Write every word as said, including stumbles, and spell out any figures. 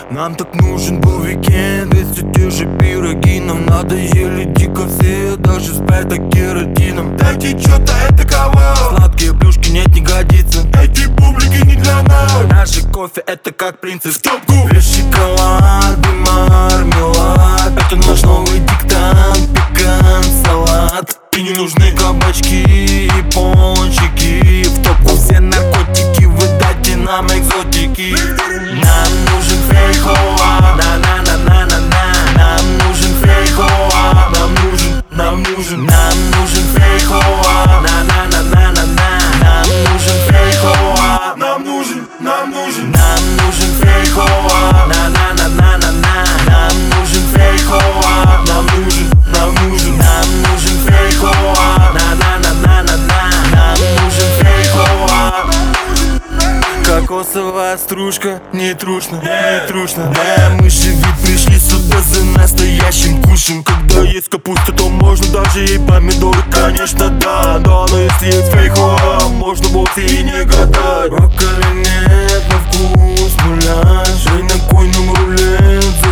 Нам так нужен был уикенд, ведь все те же пироги нам надоели дико все, даже с бета-кератином. Дайте чё-то, это кого? Сладкие плюшки нет, не годится. Эти бублики не для нас. Наш кофе это как принцип. В топку. Без шоколад и мармелад, это наш новый диктант, пикант, салат. И не нужны кабачки и пончики. В топку все наркотики, вы дайте нам экзотики. Нам нужен фейхоа, на-на-на-на-на-на. Нам нужен фейхоа, нам нужен, нам нужен, нам нужен фейхоа, на-на-на-на-на-на. Нам нужен фейхоа, Нам нужен, нам нужен. нам нужен фейхоа, на-на-на-на-на-на. Нам нужен фейхоа, нам нужен, нам нужен, нам нужен фейхоа, на-на-на-на-на-на. Нам нужен фейхоа. Кокосовая стружка, не трушно, не трушно. Да, мы же ведь пришли сюда за настоящим кушем. Когда есть капуста, то можно даже и помидоры, конечно, да. Да, но если есть фейхоа, можно вовсе и не гадать. Брокколи нет на вкус, муляж, и на куйном рулет.